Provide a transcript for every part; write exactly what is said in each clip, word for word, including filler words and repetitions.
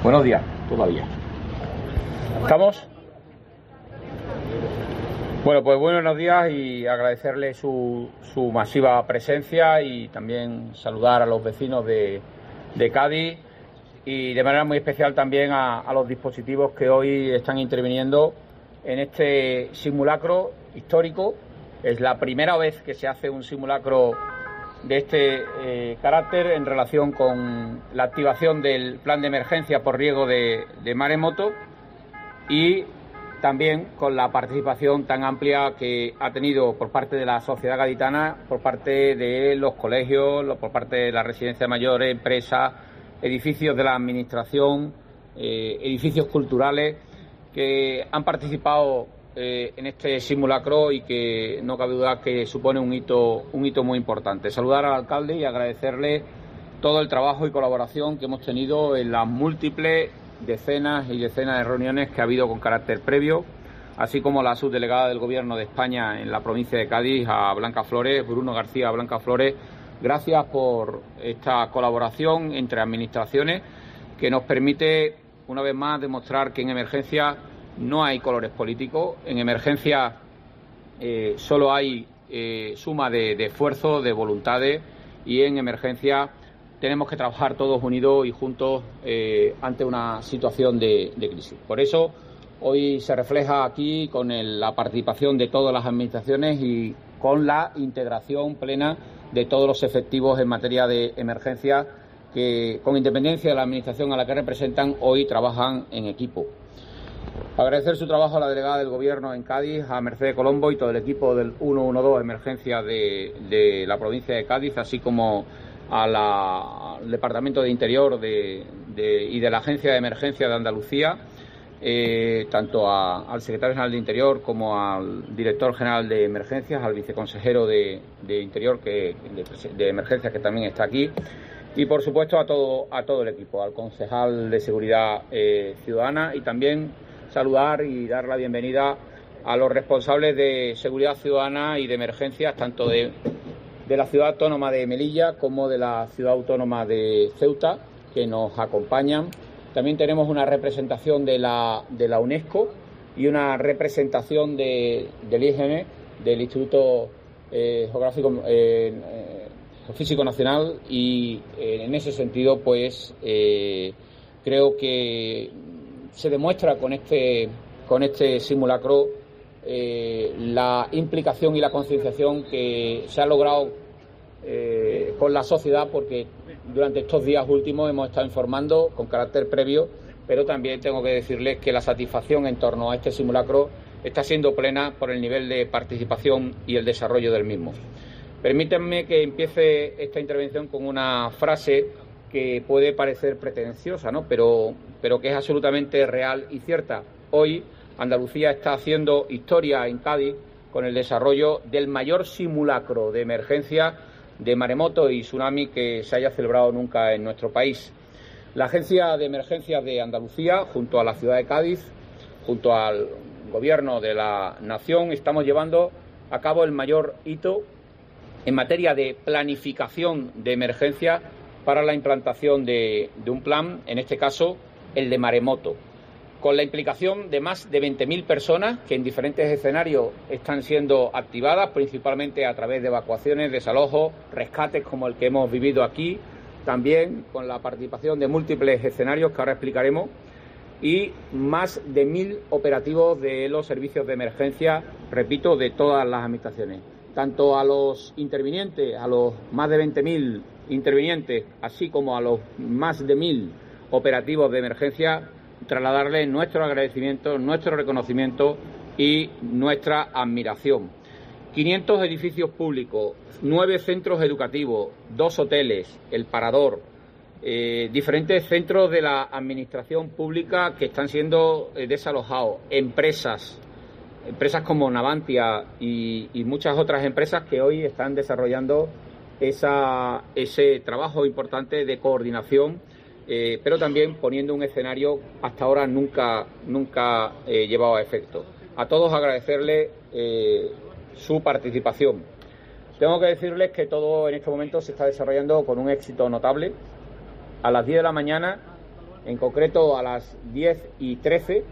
Buenos días, todavía. ¿Estamos? Bueno, pues buenos días y agradecerle su, su masiva presencia y también saludar a los vecinos de, de Cádiz y de manera muy especial también a, a los dispositivos que hoy están interviniendo en este simulacro histórico. Es la primera vez que se hace un simulacro de este eh, carácter en relación con la activación del plan de emergencia por riesgo de, de maremoto y también con la participación tan amplia que ha tenido por parte de la sociedad gaditana, por parte de los colegios, por parte de la residencia de mayores, empresas, edificios de la administración, eh, edificios culturales que han participado Eh, en este simulacro y que no cabe duda que supone un hito, un hito muy importante. Saludar al alcalde y agradecerle todo el trabajo y colaboración que hemos tenido en las múltiples decenas y decenas de reuniones que ha habido con carácter previo, así como la subdelegada del Gobierno de España en la provincia de Cádiz, a Blanca Flores, Bruno García Blanca Flores. Gracias por esta colaboración entre administraciones que nos permite, una vez más, demostrar que en emergencia no hay colores políticos, en emergencia eh, solo hay eh, suma de, de esfuerzos, de voluntades, y en emergencia tenemos que trabajar todos unidos y juntos eh, ante una situación de, de crisis. Por eso hoy se refleja aquí con el, la participación de todas las administraciones y con la integración plena de todos los efectivos en materia de emergencia que, con independencia de la administración a la que representan, hoy trabajan en equipo. Agradecer su trabajo a la delegada del Gobierno en Cádiz, a Mercedes Colombo y todo el equipo del ciento doce Emergencia de, de la provincia de Cádiz, así como a la, al Departamento de Interior de, de, y de la Agencia de Emergencia de Andalucía, eh, tanto a, al Secretario General de Interior como al Director General de Emergencias, al Viceconsejero de, de Interior que, de, de Emergencias que también está aquí, y por supuesto a todo, a todo el equipo, al Concejal de Seguridad eh, Ciudadana, y también saludar y dar la bienvenida a los responsables de seguridad ciudadana y de emergencias, tanto de, de la ciudad autónoma de Melilla como de la ciudad autónoma de Ceuta, que nos acompañan. También tenemos una representación de la, de la UNESCO y una representación de, del I G N, del Instituto eh, Geográfico eh, Físico Nacional, y eh, en ese sentido, pues eh, creo que se demuestra con este, con este simulacro eh, la implicación y la concienciación que se ha logrado eh, con la sociedad, porque durante estos días últimos hemos estado informando con carácter previo, pero también tengo que decirles que la satisfacción en torno a este simulacro está siendo plena por el nivel de participación y el desarrollo del mismo. Permítanme que empiece esta intervención con una frase que puede parecer pretenciosa, ¿no? pero, pero que es absolutamente real y cierta. Hoy Andalucía está haciendo historia en Cádiz con el desarrollo del mayor simulacro de emergencia de maremoto y tsunami que se haya celebrado nunca en nuestro país. La Agencia de Emergencias de Andalucía, junto a la ciudad de Cádiz, junto al Gobierno de la Nación, estamos llevando a cabo el mayor hito en materia de planificación de emergencia para la implantación de, de un plan, en este caso el de maremoto, con la implicación de más de veinte mil personas que en diferentes escenarios están siendo activadas, principalmente a través de evacuaciones, desalojos, rescates como el que hemos vivido aquí, también con la participación de múltiples escenarios que ahora explicaremos, y más de mil operativos de los servicios de emergencia, repito, de todas las administraciones. Tanto a los intervinientes, a los más de veinte mil intervinientes, así como a los más de mil operativos de emergencia, trasladarles nuestro agradecimiento, nuestro reconocimiento y nuestra admiración. quinientos edificios públicos, nueve centros educativos, dos hoteles, el Parador, eh, diferentes centros de la administración pública que están siendo eh, desalojados, empresas, empresas como Navantia y, y muchas otras empresas que hoy están desarrollando esa, ese trabajo importante de coordinación, eh, pero también poniendo un escenario hasta ahora nunca, nunca eh, llevado a efecto. A todos agradecerles eh, su participación. Tengo que decirles que todo en este momento se está desarrollando con un éxito notable. A las diez de la mañana En concreto, a las diez y trece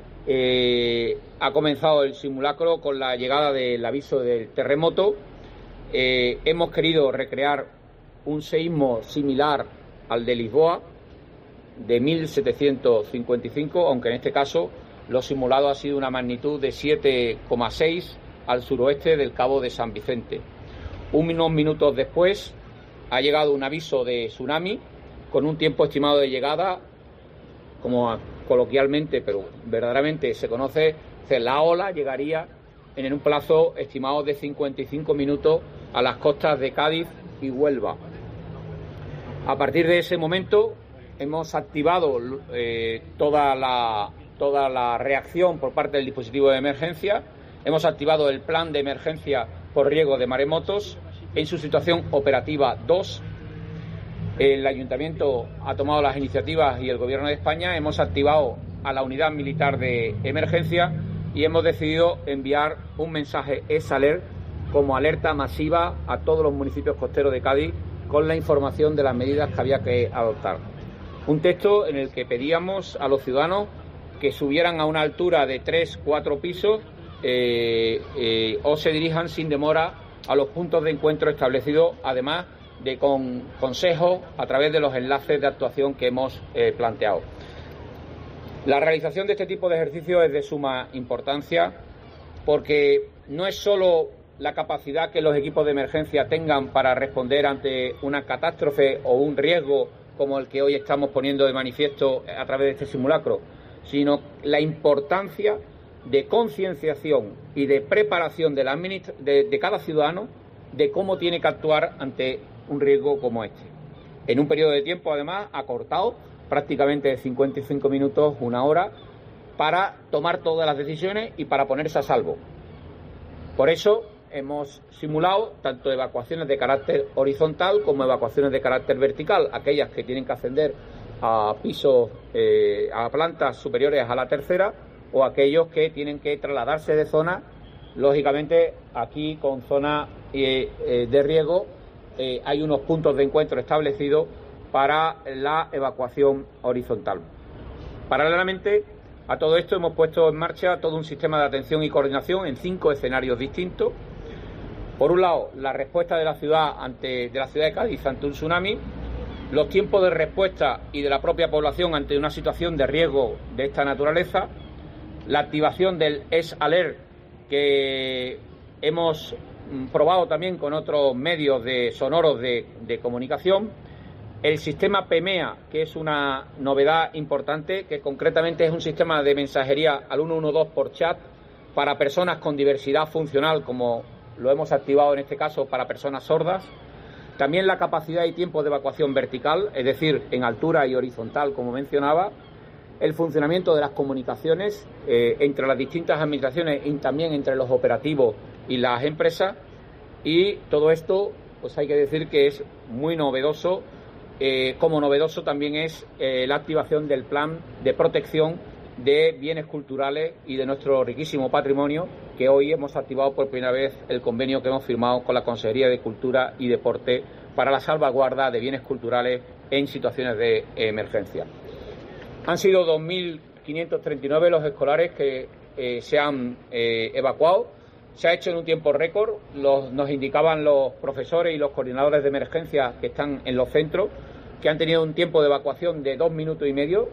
eh, ha comenzado el simulacro con la llegada del aviso del terremoto. Eh, hemos querido recrear un seísmo similar al de Lisboa, de mil setecientos cincuenta y cinco, aunque en este caso lo simulado ha sido una magnitud de siete coma seis al suroeste del Cabo de San Vicente. Unos minutos después ha llegado un aviso de tsunami con un tiempo estimado de llegada, como coloquialmente, pero verdaderamente se conoce, que la ola llegaría en un plazo estimado de cincuenta y cinco minutos a las costas de Cádiz y Huelva. A partir de ese momento hemos activado eh, toda la, toda la reacción por parte del dispositivo de emergencia. Hemos activado el plan de emergencia por riesgo de maremotos en su situación operativa dos. El Ayuntamiento ha tomado las iniciativas y el Gobierno de España hemos activado a la unidad militar de emergencia y hemos decidido enviar un mensaje S-Alert como alerta masiva a todos los municipios costeros de Cádiz con la información de las medidas que había que adoptar. Un texto en el que pedíamos a los ciudadanos que subieran a una altura de tres, cuatro pisos eh, eh, o se dirijan sin demora a los puntos de encuentro establecidos, además de con consejos a través de los enlaces de actuación que hemos eh, planteado. La realización de este tipo de ejercicios es de suma importancia porque no es solo la capacidad que los equipos de emergencia tengan para responder ante una catástrofe o un riesgo como el que hoy estamos poniendo de manifiesto a través de este simulacro, sino la importancia de concienciación y de preparación de, la de, de cada ciudadano de cómo tiene que actuar ante un riesgo como este. En un periodo de tiempo, además, acortado, prácticamente de cincuenta y cinco minutos, una hora, para tomar todas las decisiones y para ponerse a salvo. Por eso hemos simulado tanto evacuaciones de carácter horizontal como evacuaciones de carácter vertical, aquellas que tienen que ascender a pisos, eh, a plantas superiores a la tercera, o aquellos que tienen que trasladarse de zona, lógicamente aquí con zona eh, eh, de riesgo eh, hay unos puntos de encuentro establecidos para la evacuación horizontal. Paralelamente a todo esto hemos puesto en marcha todo un sistema de atención y coordinación en cinco escenarios distintos. Por un lado, la respuesta de la ciudad ante de la ciudad de Cádiz ante un tsunami, los tiempos de respuesta y de la propia población ante una situación de riesgo de esta naturaleza, la activación del S-Alert que hemos probado también con otros medios de sonoros de, de comunicación, el sistema P M E A, que es una novedad importante, que concretamente es un sistema de mensajería al uno uno dos por chat para personas con diversidad funcional, como lo hemos activado en este caso para personas sordas. También la capacidad y tiempo de evacuación vertical, es decir, en altura y horizontal, como mencionaba. El funcionamiento de las comunicaciones eh, entre las distintas administraciones y también entre los operativos y las empresas. Y todo esto, pues hay que decir que es muy novedoso. Eh, como novedoso también es eh, la activación del plan de protección de bienes culturales y de nuestro riquísimo patrimonio, que hoy hemos activado por primera vez el convenio que hemos firmado con la Consejería de Cultura y Deporte para la salvaguarda de bienes culturales en situaciones de emergencia. Han sido dos mil quinientos treinta y nueve los escolares que eh, se han eh, evacuado. Se ha hecho en un tiempo récord. Los, nos indicaban los profesores y los coordinadores de emergencia que están en los centros que han tenido un tiempo de evacuación de dos minutos y medio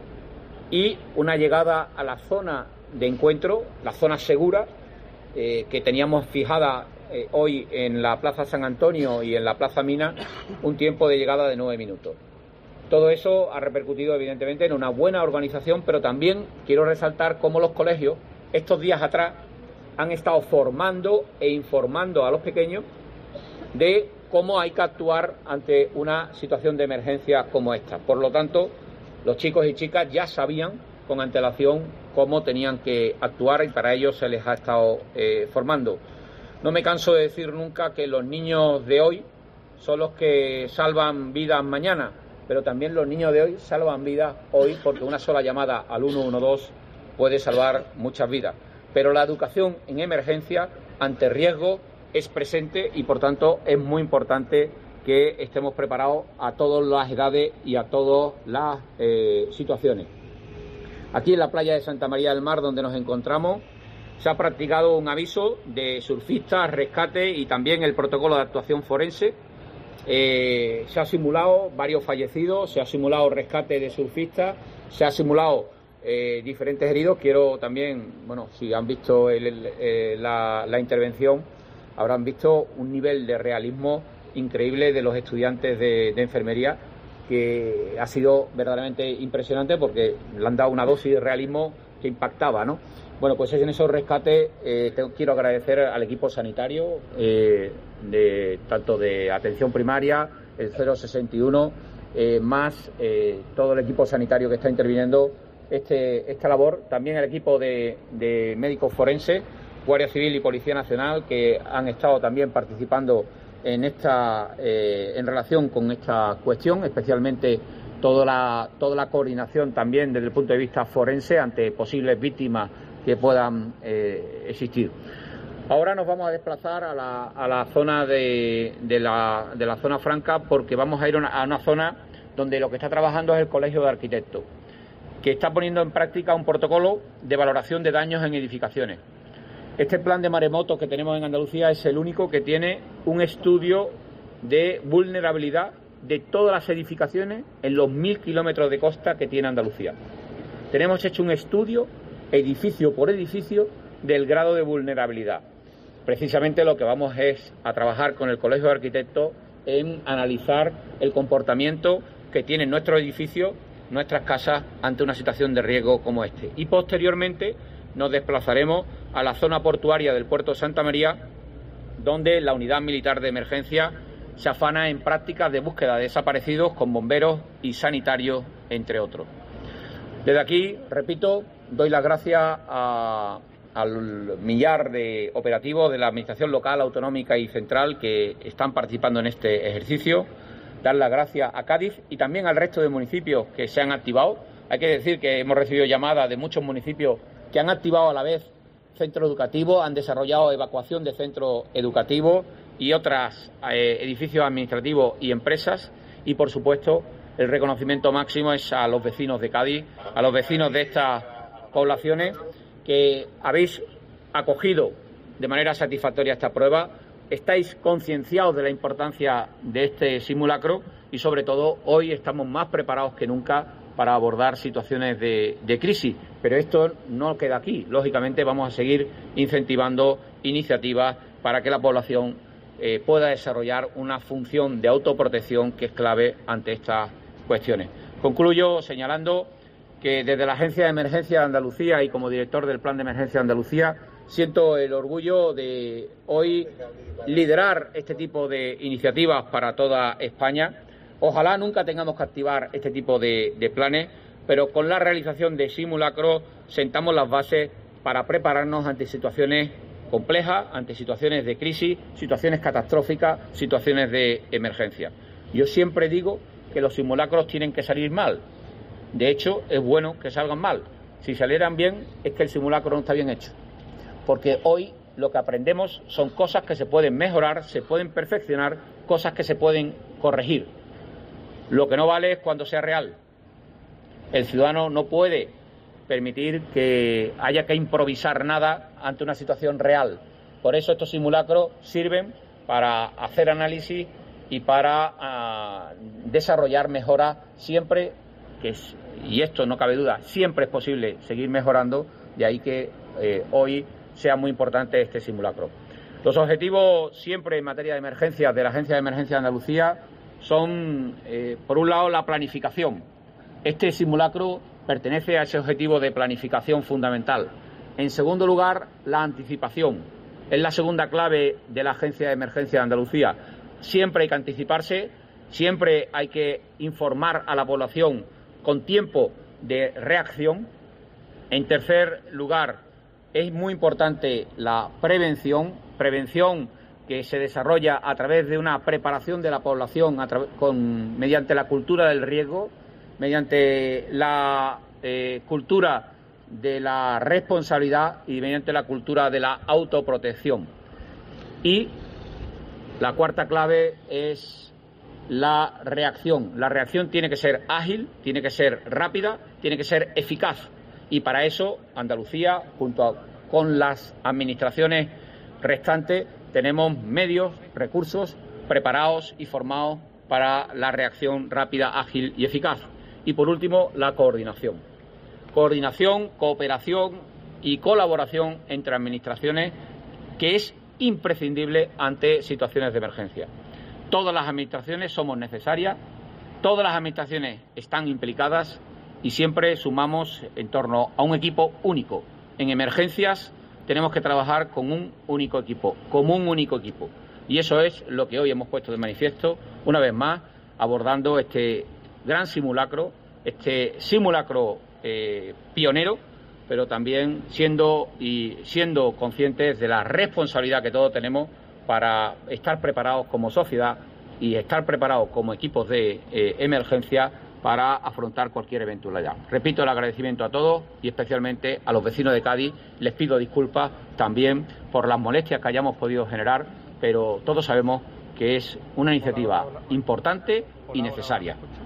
y una llegada a la zona de encuentro, la zona segura, eh, que teníamos fijada eh, hoy en la Plaza San Antonio y en la Plaza Mina, un tiempo de llegada de nueve minutos. Todo eso ha repercutido evidentemente en una buena organización, pero también quiero resaltar cómo los colegios estos días atrás han estado formando e informando a los pequeños de cómo hay que actuar ante una situación de emergencia como esta. Por lo tanto, los chicos y chicas ya sabían con antelación cómo tenían que actuar y para ello se les ha estado eh, formando. No me canso de decir nunca que los niños de hoy son los que salvan vidas mañana, pero también los niños de hoy salvan vidas hoy porque una sola llamada al uno uno dos puede salvar muchas vidas. Pero la educación en emergencia ante riesgo es presente y por tanto es muy importante que estemos preparados a todas las edades y a todas las eh, situaciones. Aquí en la playa de Santa María del Mar, donde nos encontramos, se ha practicado un aviso de surfistas, rescate y también el protocolo de actuación forense. Eh, se ha simulado varios fallecidos, se ha simulado rescate de surfistas, se ha simulado eh, diferentes heridos. Quiero también, bueno, si han visto el, el, eh, la, la intervención, habrán visto un nivel de realismo increíble de los estudiantes de, de enfermería, que ha sido verdaderamente impresionante porque le han dado una dosis de realismo que impactaba, ¿no? Bueno, pues en esos rescates eh, te, quiero agradecer al equipo sanitario, eh, de, tanto de atención primaria, el cero sesenta y uno, eh, más eh, todo el equipo sanitario que está interviniendo este, esta labor, también el equipo de, de médicos forenses, Guardia Civil y Policía Nacional, que han estado también participando en esta eh, en relación con esta cuestión, especialmente toda la, toda la coordinación también desde el punto de vista forense ante posibles víctimas que puedan eh, existir. Ahora nos vamos a desplazar a la, a la zona de, de, la, de la zona franca, porque vamos a ir a una, a una zona donde lo que está trabajando es el Colegio de Arquitectos, que está poniendo en práctica un protocolo de valoración de daños en edificaciones. Este plan de maremotos que tenemos en Andalucía es el único que tiene un estudio de vulnerabilidad de todas las edificaciones en los mil kilómetros de costa que tiene Andalucía. Tenemos hecho un estudio, edificio por edificio, del grado de vulnerabilidad. Precisamente lo que vamos es a trabajar con el Colegio de Arquitectos en analizar el comportamiento que tienen nuestros edificios, nuestras casas, ante una situación de riesgo como este. Y posteriormente nos desplazaremos a la zona portuaria del puerto de Santa María, donde la unidad militar de emergencia se afana en prácticas de búsqueda de desaparecidos con bomberos y sanitarios, entre otros. Desde aquí, repito, doy las gracias a, al millar de operativos de la Administración local, autonómica y central que están participando en este ejercicio. Dar las gracias a Cádiz y también al resto de municipios que se han activado. Hay que decir que hemos recibido llamadas de muchos municipios que han activado a la vez centros educativos, han desarrollado evacuación de centros educativos y otros eh, edificios administrativos y empresas. Y, por supuesto, el reconocimiento máximo es a los vecinos de Cádiz, a los vecinos de estas poblaciones que habéis acogido de manera satisfactoria esta prueba, estáis concienciados de la importancia de este simulacro y, sobre todo, hoy estamos más preparados que nunca para abordar situaciones de, de crisis. Pero esto no queda aquí. Lógicamente vamos a seguir incentivando iniciativas para que la población eh, pueda desarrollar una función de autoprotección que es clave ante estas cuestiones. Concluyo señalando que desde la Agencia de Emergencia de Andalucía y como director del Plan de Emergencia de Andalucía siento el orgullo de hoy liderar este tipo de iniciativas para toda España. Ojalá nunca tengamos que activar este tipo de, de planes, pero con la realización de simulacros sentamos las bases para prepararnos ante situaciones complejas, ante situaciones de crisis, situaciones catastróficas, situaciones de emergencia. Yo siempre digo que los simulacros tienen que salir mal. De hecho, es bueno que salgan mal. Si salieran bien, es que el simulacro no está bien hecho. Porque hoy lo que aprendemos son cosas que se pueden mejorar, se pueden perfeccionar, cosas que se pueden corregir. Lo que no vale es cuando sea real. El ciudadano no puede permitir que haya que improvisar nada ante una situación real. Por eso estos simulacros sirven para hacer análisis y para uh, desarrollar mejoras siempre, que es, y esto no cabe duda, siempre es posible seguir mejorando, de ahí que eh, hoy sea muy importante este simulacro. Los objetivos siempre en materia de emergencias de la Agencia de Emergencia de Andalucía son, eh, por un lado, la planificación. Este simulacro pertenece a ese objetivo de planificación fundamental. En segundo lugar, la anticipación. Es la segunda clave de la Agencia de Emergencia de Andalucía. Siempre hay que anticiparse, siempre hay que informar a la población con tiempo de reacción. En tercer lugar, es muy importante la prevención, prevención que se desarrolla a través de una preparación de la población a con, mediante la cultura del riesgo, mediante la eh, cultura de la responsabilidad y mediante la cultura de la autoprotección. Y la cuarta clave es la reacción. La reacción tiene que ser ágil, tiene que ser rápida, tiene que ser eficaz. Y para eso Andalucía, junto a, con las administraciones restantes, tenemos medios, recursos preparados y formados para la reacción rápida, ágil y eficaz. Y por último, la coordinación. Coordinación, cooperación y colaboración entre administraciones, que es imprescindible ante situaciones de emergencia. Todas las administraciones somos necesarias, todas las administraciones están implicadas y siempre sumamos en torno a un equipo único. En emergencias tenemos que trabajar con un único equipo, como un único equipo. Y eso es lo que hoy hemos puesto de manifiesto, una vez más, abordando este gran simulacro, este simulacro eh, pionero, pero también siendo y siendo conscientes de la responsabilidad que todos tenemos para estar preparados como sociedad y estar preparados como equipos de eh, emergencia para afrontar cualquier eventualidad. Repito el agradecimiento a todos y especialmente a los vecinos de Cádiz. Les pido disculpas también por las molestias que hayamos podido generar, pero todos sabemos que es una iniciativa importante y necesaria.